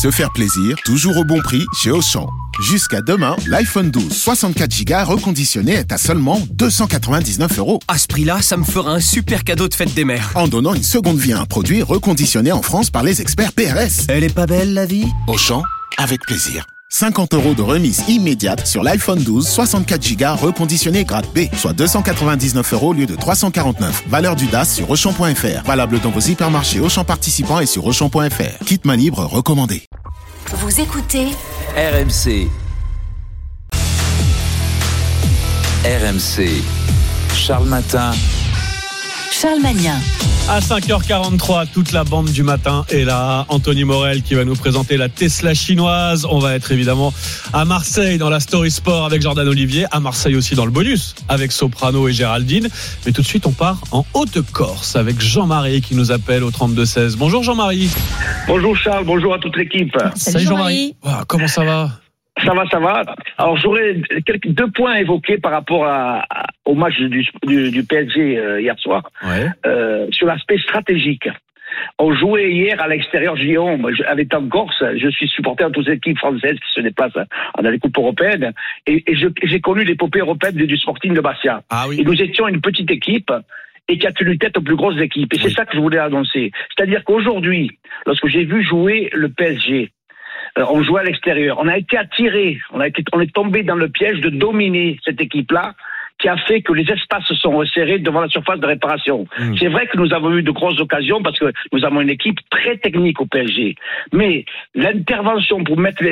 Se faire plaisir, toujours au bon prix chez Auchan. Jusqu'à demain, l'iPhone 12 64 Go reconditionné est à seulement 299 €. À ce prix-là, ça me fera un super cadeau de fête des mères. En donnant une seconde vie à un produit reconditionné en France par les experts PRS. Elle est pas belle, la vie ? Auchan, avec plaisir. 50 € de remise immédiate sur l'iPhone 12 64 Go reconditionné grade B, soit 299 € au lieu de 349. Valeur du DAS sur Auchan.fr. Valable dans vos hypermarchés Auchan participants et sur Auchan.fr. Kit main libre recommandé. Vous écoutez RMC. RMC. Charles Matin. Charles Magnin. À 5h43, toute la bande du matin est là. Anthony Morel qui va nous présenter la Tesla chinoise. On va être évidemment à Marseille dans la Story Sport avec Jordan Olivier. À Marseille aussi dans le bonus avec Soprano et Géraldine. Mais tout de suite, on part en Haute-Corse avec Jean-Marie qui nous appelle au 32-16. Bonjour Jean-Marie. Bonjour Charles, bonjour à toute l'équipe. Salut Jean-Marie. Wow, comment ça va ? Ça va. Alors j'aurais deux points à évoquer par rapport au match du PSG hier soir. Ouais. Sur l'aspect stratégique. On jouait hier à l'extérieur, je dis avec en Corse, je suis supporter de toutes les équipes françaises qui se déplacent dans les coupes européennes, et j'ai connu l'épopée européenne du Sporting de Bastia. Ah oui. Et nous étions une petite équipe et qui a tenu tête aux plus grosses équipes. Et c'est ça que je voulais annoncer. C'est-à-dire qu'aujourd'hui, lorsque j'ai vu jouer le PSG, on jouait à l'extérieur. On a été attiré, on est tombé dans le piège de dominer cette équipe-là, qui a fait que les espaces se sont resserrés devant la surface de réparation. C'est vrai que nous avons eu de grosses occasions parce que nous avons une équipe très technique au PSG. Mais l'intervention pour mettre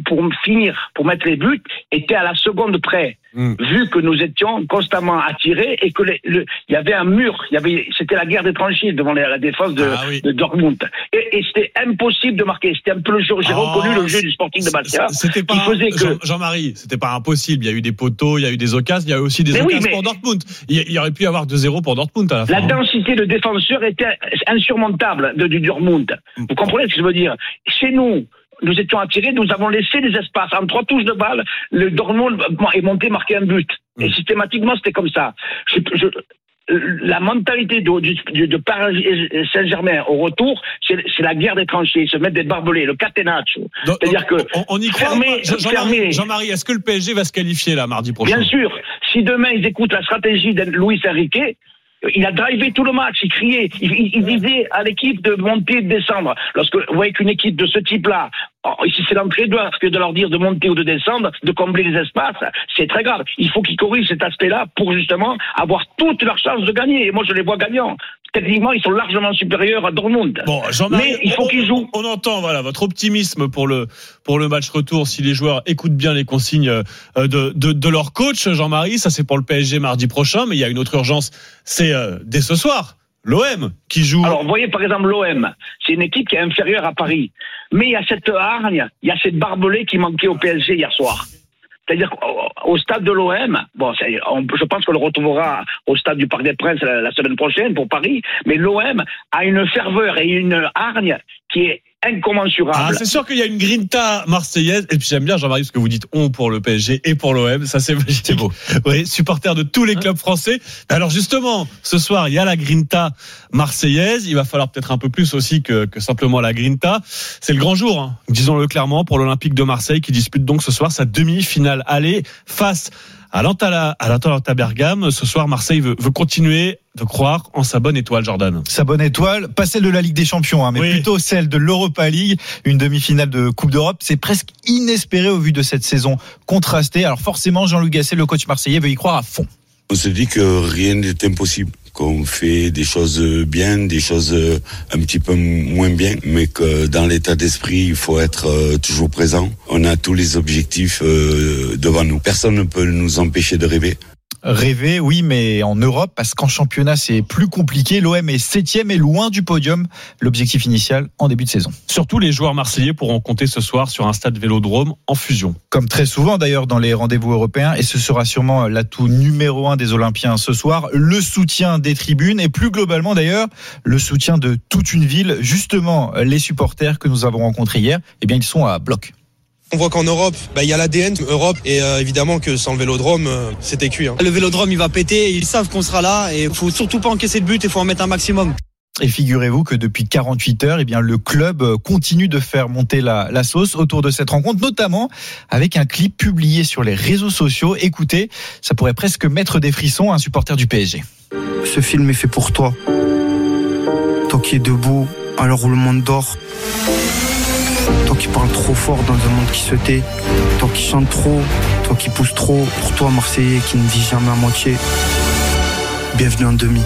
les buts était à la seconde près. Vu que nous étions constamment attirés et que il y avait un mur, c'était la guerre des tranchées devant la défense de Dortmund. Et c'était impossible de marquer. C'était un peu le jeu. J'ai reconnu le jeu du Sporting de Bastia. C'était pas, Jean-Marie, c'était pas impossible. Il y a eu des poteaux, il y a eu des occasions, il y a eu aussi des occasions pour Dortmund. Il y aurait pu y avoir 2-0 pour Dortmund à la fin. La densité de défenseurs était insurmontable du Dortmund. Vous comprenez ce que je veux dire? Chez nous étions attirés, nous avons laissé des espaces. En 3 touches de balle, le Dortmund est monté marquer un but. Et systématiquement, c'était comme ça. La mentalité de Paris Saint-Germain au retour, c'est la guerre des tranchées. Ils se mettent des barbelés, le catenaccio. C'est-à-dire que on y croit. Jean-Marie, est-ce que le PSG va se qualifier là mardi prochain? Bien sûr. Si demain ils écoutent la stratégie de Luis Enrique, il a drivé tout le match, il criait, il disait à l'équipe de monter et de descendre. Lorsque vous voyez qu'une équipe de ce type-là, si c'est l'entraîneur que de leur dire de monter ou de descendre, de combler les espaces, c'est très grave. Il faut qu'ils corrigent cet aspect-là pour justement avoir toutes leurs chances de gagner. Et moi, je les vois gagnants. Techniquement, ils sont largement supérieurs à Dortmund. Bon, Jean-Marie, mais il faut qu'ils jouent. On entend, votre optimisme pour le match retour. Si les joueurs écoutent bien les consignes de leur coach, Jean-Marie, ça c'est pour le PSG mardi prochain. Mais il y a une autre urgence, c'est dès ce soir. L'OM qui joue. Alors, vous voyez, par exemple, l'OM, c'est une équipe qui est inférieure à Paris. Mais il y a cette hargne, il y a cette barbelée qui manquait au PSG hier soir. C'est-à-dire qu'au stade de l'OM, je pense qu'on le retrouvera au stade du Parc des Princes la semaine prochaine pour Paris, mais l'OM a une ferveur et une hargne qui est incommensurable. Ah, c'est sûr qu'il y a une grinta marseillaise, et puis j'aime bien Jean-Marie ce que vous dites, on pour le PSG et pour l'OM, ça c'est magique. C'est beau. Oui, supporter de tous les clubs français. Alors justement, ce soir, il y a la grinta marseillaise, il va falloir peut-être un peu plus aussi que simplement la grinta. C'est le grand jour, disons-le clairement, pour l'Olympique de Marseille qui dispute donc ce soir sa demi-finale aller face à l'Atalanta Bergame. Ce soir, Marseille veut continuer de croire en sa bonne étoile, Jordan. Sa bonne étoile, pas celle de la Ligue des Champions, mais plutôt celle de l'Europa League, une demi-finale de Coupe d'Europe. C'est presque inespéré au vu de cette saison contrastée. Alors forcément, Jean-Louis Gasset, le coach marseillais, veut y croire à fond. On se dit que rien n'est impossible, qu'on fait des choses bien, des choses un petit peu moins bien, mais que dans l'état d'esprit, il faut être toujours présent. On a tous les objectifs devant nous. Personne ne peut nous empêcher de rêver. Rêver, oui, mais en Europe, parce qu'en championnat, c'est plus compliqué. L'OM est 7e et loin du podium. L'objectif initial en début de saison. Surtout, les joueurs marseillais pourront compter ce soir sur un stade Vélodrome en fusion. Comme très souvent d'ailleurs dans les rendez-vous européens, et ce sera sûrement l'atout numéro 1 des Olympiens ce soir, le soutien des tribunes et plus globalement d'ailleurs, le soutien de toute une ville. Justement, les supporters que nous avons rencontrés hier, ils sont à bloc. On voit qu'en Europe, il y a l'ADN Europe et évidemment que sans le Vélodrome, c'était cuit. Le Vélodrome, il va péter, ils savent qu'on sera là et il faut surtout pas encaisser de but, il faut en mettre un maximum. Et figurez-vous que depuis 48 heures, eh bien, le club continue de faire monter la sauce autour de cette rencontre, notamment avec un clip publié sur les réseaux sociaux. Écoutez, ça pourrait presque mettre des frissons à un supporter du PSG. Ce film est fait pour toi. Toi qui es debout à l'heure où le monde dort. Toi qui parles trop fort dans un monde qui se tait. Toi qui chante trop. Toi qui pousse trop. Pour toi, Marseillais qui ne vit jamais à moitié. Bienvenue en demi.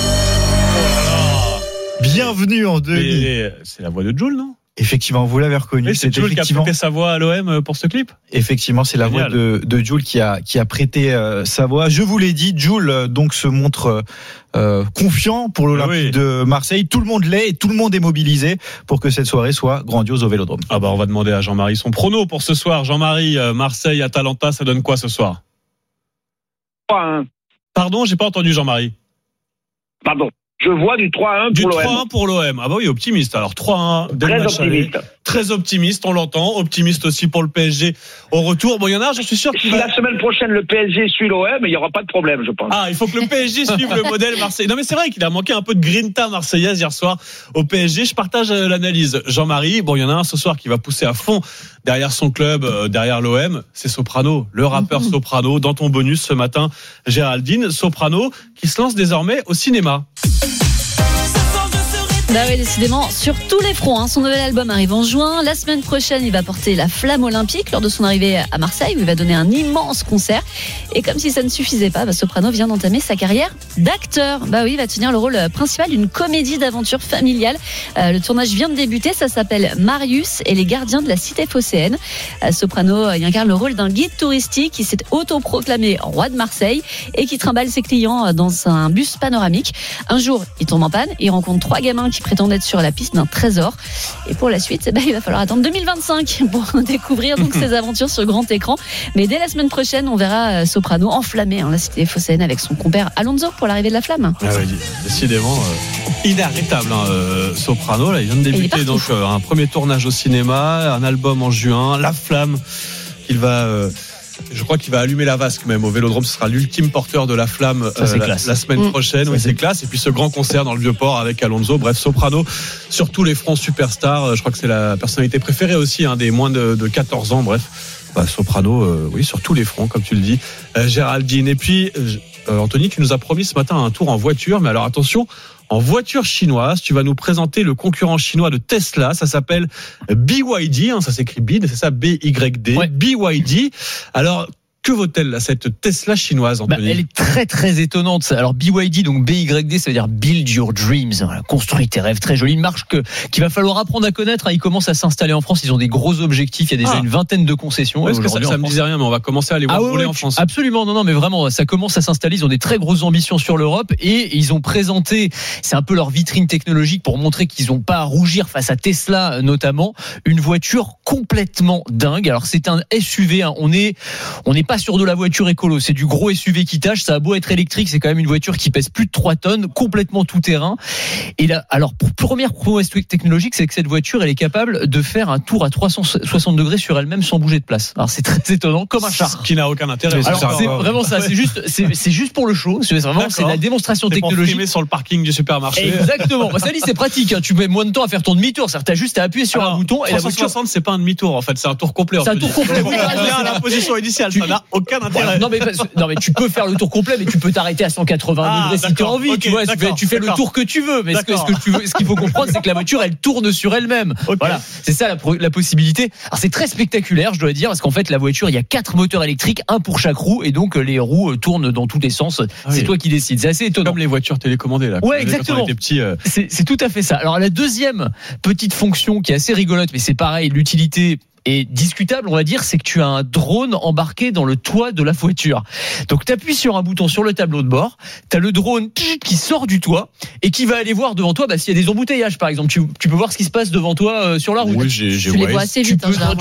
Bienvenue en demi. Mais c'est la voix de Jul, non? Effectivement, vous l'avez reconnu. Oui, c'est Jul qui a prêté sa voix à l'OM pour ce clip. Effectivement, c'est la voix de Jul qui a prêté sa voix. Je vous l'ai dit, Jul donc se montre confiant pour l'Olympique de Marseille. Tout le monde l'est et tout le monde est mobilisé pour que cette soirée soit grandiose au Vélodrome. Ah bah on va demander à Jean-Marie son prono pour ce soir. Jean-Marie, Marseille, Atalanta, ça donne quoi ce soir? 3-1. Pardon, j'ai pas entendu Jean-Marie. Pardon. Je vois du 3-1 pour l'OM. Du 3-1 pour l'OM. Ah bah oui, optimiste. Alors 3-1. Très optimiste. Très optimiste, on l'entend. Optimiste aussi pour le PSG au retour. Bon, il y en a, je suis sûr si la semaine prochaine le PSG suit l'OM, il n'y aura pas de problème, je pense. Ah, il faut que le PSG suive le modèle Marseille. Non mais c'est vrai qu'il a manqué un peu de grinta marseillaise hier soir au PSG. Je partage l'analyse. Jean-Marie, bon, il y en a un ce soir qui va pousser à fond derrière son club, derrière l'OM. C'est Soprano, le rappeur Soprano. Dans ton bonus ce matin, Géraldine. Soprano qui se lance désormais au cinéma. Bah oui, décidément, sur tous les fronts. Son nouvel album arrive en juin. La semaine prochaine, il va porter la flamme olympique lors de son arrivée à Marseille, où il va donner un immense concert. Et comme si ça ne suffisait pas, Soprano vient d'entamer sa carrière d'acteur. Bah oui, il va tenir le rôle principal d'une comédie d'aventure familiale. Le tournage vient de débuter. Ça s'appelle Marius et les gardiens de la cité phocéenne. Soprano il incarne le rôle d'un guide touristique qui s'est autoproclamé roi de Marseille et qui trimballe ses clients dans un bus panoramique. Un jour, il tombe en panne. Il rencontre 3 gamins qui prétendent être sur la piste d'un trésor. Et pour la suite, il va falloir attendre 2025 pour découvrir donc ses aventures sur grand écran. Mais dès la semaine prochaine, on verra Soprano enflammer la cité phocéenne avec son compère Alonso pour l'arrivée de la flamme. Ah oui, décidément inarrêtable Soprano. Là, il vient de débuter donc un premier tournage au cinéma, un album en juin, La Flamme. Il va je crois qu'il va allumer la vasque même au Vélodrome. Ce sera l'ultime porteur de la flamme la semaine prochaine. Oui, c'est classe. Et puis ce grand concert dans le Vieux-Port avec Alonso. Bref, Soprano sur tous les fronts, superstar. Je crois que c'est la personnalité préférée aussi des moins de 14 ans. Bref, Soprano, oui, sur tous les fronts, comme tu le dis. Géraldine. Et puis, Anthony, tu nous as promis ce matin un tour en voiture. Mais alors attention, en voiture chinoise, tu vas nous présenter le concurrent chinois de Tesla. Ça s'appelle BYD, ça s'écrit BYD, c'est ça, B-Y-D. Ouais. BYD. Alors, que vaut-elle cette Tesla chinoise, Anthony? Elle est très très étonnante. Alors BYD, donc BYD, ça veut dire Build Your Dreams. Voilà, construis tes rêves. Très jolie, une marque qu'il va falloir apprendre à connaître. Ils commencent à s'installer en France. Ils ont des gros objectifs. Il y a déjà une vingtaine de concessions. Ouais, parce que ça me disait rien, mais on va commencer à les voir rouler en France. Absolument, non, mais vraiment, ça commence à s'installer. Ils ont des très grosses ambitions sur l'Europe et ils ont présenté, c'est un peu leur vitrine technologique pour montrer qu'ils n'ont pas à rougir face à Tesla notamment, une voiture complètement dingue. Alors c'est un SUV. On n'est pas sur de la voiture écolo, c'est du gros SUV qui tâche. Ça a beau être électrique, c'est quand même une voiture qui pèse plus de 3 tonnes, complètement tout terrain. Et là, alors pour première prouesse technologique, c'est que cette voiture, elle est capable de faire un tour à 360 degrés sur elle-même sans bouger de place. Alors c'est très étonnant, comme un char. Qui n'a aucun intérêt. Alors c'est vraiment ça. C'est juste pour le show. C'est la démonstration technologique. Pour filmer sur le parking du supermarché. Exactement. Ça dit, c'est pratique. Tu mets moins de temps à faire ton demi-tour. C'est-à-dire, t'as juste à appuyer sur un bouton et la voiture. 360, c'est pas un demi-tour en fait, c'est un tour complet. C'est un tour complet. La position initiale, ça n'a aucun intérêt. Non mais tu peux faire le tour complet, mais tu peux t'arrêter à 180 degrés si tu as envie. Tu vois, tu fais le tour que tu veux. Mais ce qu'il faut comprendre, c'est que la voiture, elle tourne sur elle-même. Voilà, c'est ça la possibilité. Alors c'est très spectaculaire, je dois dire, parce qu'en fait la voiture, il y a 4 moteurs électriques, un pour chaque roue, et donc les roues tournent dans tous les sens. C'est toi qui décides. C'est assez étonnant. Comme les voitures télécommandées là. Ouais, exactement. C'est tout à fait ça. Alors la deuxième petite fonction qui est assez rigolote, mais c'est pareil, l'utilité est discutable, on va dire, c'est que tu as un drone embarqué dans le toit de la voiture. Donc tu appuies sur un bouton sur le tableau de bord, tu as le drone qui sort du toit et qui va aller voir devant toi s'il y a des embouteillages par exemple. Tu peux voir ce qui se passe devant toi sur la route. Oui, tu les vois assez vite.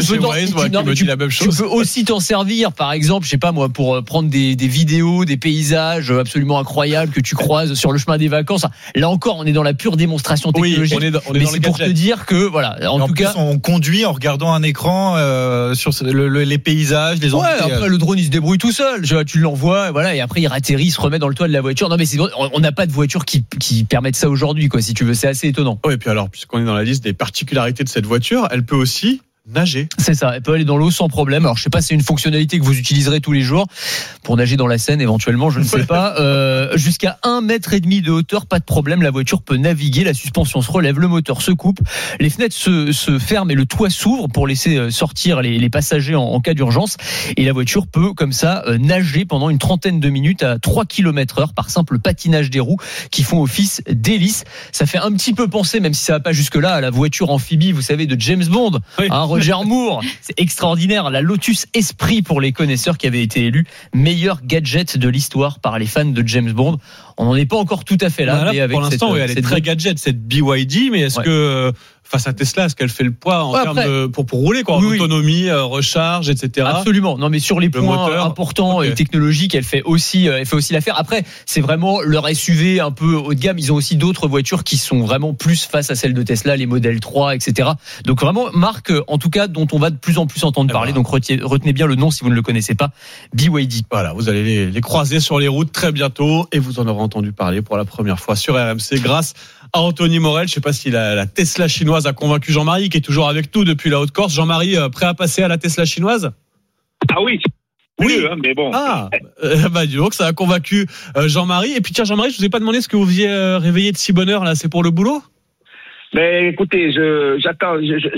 Tu peux aussi t'en servir par exemple, je sais pas moi, pour prendre des vidéos, des paysages absolument incroyables que tu croises sur le chemin des vacances. Là encore, on est dans la pure démonstration technologique. On est mais c'est pour te dire que voilà, en tout cas, on conduit en regardant un écran prend sur les paysages, les embouteillages. Ouais, après le drone il se débrouille tout seul. Tu l'envoies, voilà, et après il atterrit, il se remet dans le toit de la voiture. Non mais on n'a pas de voiture qui permette ça aujourd'hui, quoi. Si tu veux, c'est assez étonnant. Oui, et puis alors, puisqu'on est dans la liste des particularités de cette voiture, elle peut aussi nager. C'est ça, elle peut aller dans l'eau sans problème. Alors je sais pas si c'est une fonctionnalité que vous utiliserez tous les jours pour nager dans la Seine éventuellement, je ne sais pas. Jusqu'à 1,5 mètre de hauteur, pas de problème, la voiture peut naviguer, la suspension se relève, le moteur se coupe, les fenêtres se ferment et le toit s'ouvre pour laisser sortir les passagers en cas d'urgence, et la voiture peut comme ça nager pendant une trentaine de minutes à 3 km/h par simple patinage des roues qui font office d'hélice. Ça fait un petit peu penser, même si ça va pas jusque là, à la voiture amphibie, vous savez, de James Bond. Oui. Roger Moore, c'est extraordinaire. La Lotus Esprit pour les connaisseurs, qui avait été élue meilleur gadget de l'histoire par les fans de James Bond. On n'en est pas encore tout à fait là. Voilà, mais avec pour l'instant, elle est très gadget, cette BYD, mais est-ce que face à Tesla, est-ce qu'elle fait le poids en termes de pour rouler, quoi, oui, autonomie, recharge, etc. Absolument. Non, mais sur les points importants et technologiques, elle fait aussi l'affaire. Après, c'est vraiment leur SUV un peu haut de gamme. Ils ont aussi d'autres voitures qui sont vraiment plus face à celles de Tesla, les modèles 3, etc. Donc vraiment, marque, en tout cas, dont on va de plus en plus entendre parler. Donc retenez bien le nom si vous ne le connaissez pas. BYD. Voilà, vous allez les croiser sur les routes très bientôt et vous en aurez entendu parler pour la première fois sur RMC grâce à Anthony Morel. Je ne sais pas si la Tesla chinoise a convaincu Jean-Marie, qui est toujours avec nous depuis la Haute-Corse. Jean-Marie, prêt à passer à la Tesla chinoise? Ah oui. Oui, mais bon. Dis donc, ça a convaincu Jean-Marie. Et puis tiens, Jean-Marie, je vous ai pas demandé ce que vous faisiez réveiller de si bonne heure là. C'est pour le boulot? Mais écoutez, j'attends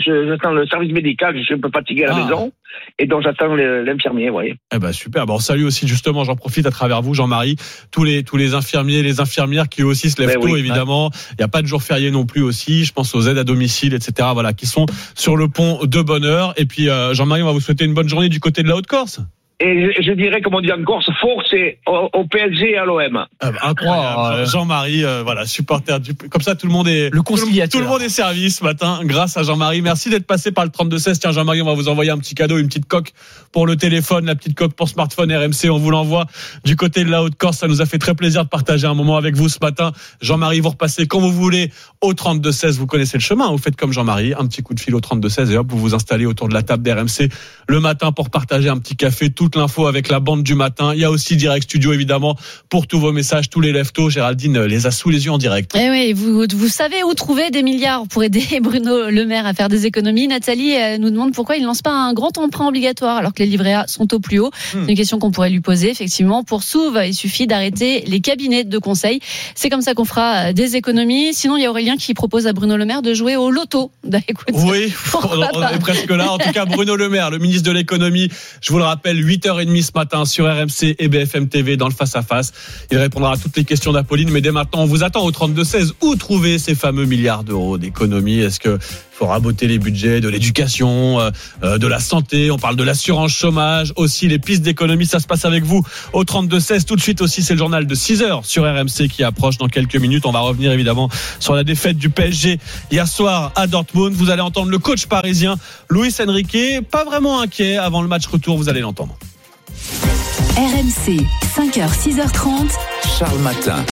le service médical. Je suis un peu fatigué à la maison, et donc j'attends l'infirmier. Voyez. Eh ben super. Bon, salut aussi justement. J'en profite à travers vous, Jean-Marie, tous les infirmiers, les infirmières qui aussi se lèvent tôt, évidemment. Il n'y a pas de jour férié non plus aussi. Je pense aux aides à domicile, etc. Voilà, qui sont sur le pont de bonne heure. Et puis Jean-Marie, on va vous souhaiter une bonne journée du côté de la Haute-Corse. Et je dirais, comme on dit en Corse, force au PSG et à l'OM. Incroyable. Jean-Marie, voilà, supporter comme ça, tout le monde est le conciliateur. Tout le monde est servi ce matin grâce à Jean-Marie. Merci d'être passé par le 32-16. Tiens, Jean-Marie, on va vous envoyer un petit cadeau, une petite coque pour le téléphone, la petite coque pour smartphone RMC. On vous l'envoie du côté de la Haute-Corse. Ça nous a fait très plaisir de partager un moment avec vous ce matin. Jean-Marie, vous repassez quand vous voulez au 32-16. Vous connaissez le chemin. Vous faites comme Jean-Marie, un petit coup de fil au 32-16 et hop, vous vous installez autour de la table d'RMC le matin pour partager un petit café. Toute l'info avec la bande du matin. Il y a aussi Direct Studio, évidemment, pour tous vos messages, tous les leftos. Géraldine les a sous les yeux en direct. Et oui, vous savez où trouver des milliards pour aider Bruno Le Maire à faire des économies. Nathalie nous demande pourquoi il ne lance pas un grand emprunt obligatoire alors que les livrets A sont au plus haut. C'est une question qu'on pourrait lui poser, effectivement. Pour Souve, il suffit d'arrêter les cabinets de conseil. C'est comme ça qu'on fera des économies. Sinon, il y a Aurélien qui propose à Bruno Le Maire de jouer au loto. Écoute, oui, on est presque là. En tout cas, Bruno Le Maire, le ministre de l'économie, je vous le rappelle, 8h30 ce matin sur RMC et BFM TV dans le face-à-face. Il répondra à toutes les questions d'Apolline, mais dès maintenant, on vous attend au 32-16. Où trouver ces fameux milliards d'euros d'économie? Est-ce que faut raboter les budgets de l'éducation, de la santé? On parle de l'assurance chômage, aussi les pistes d'économie. Ça se passe avec vous au 32-16. Tout de suite aussi, c'est le journal de 6h sur RMC qui approche dans quelques minutes. On va revenir évidemment sur la défaite du PSG hier soir à Dortmund. Vous allez entendre le coach parisien Luis Enrique, pas vraiment inquiet avant le match retour. Vous allez l'entendre. RMC, 5h, 6h30. Charles Matin.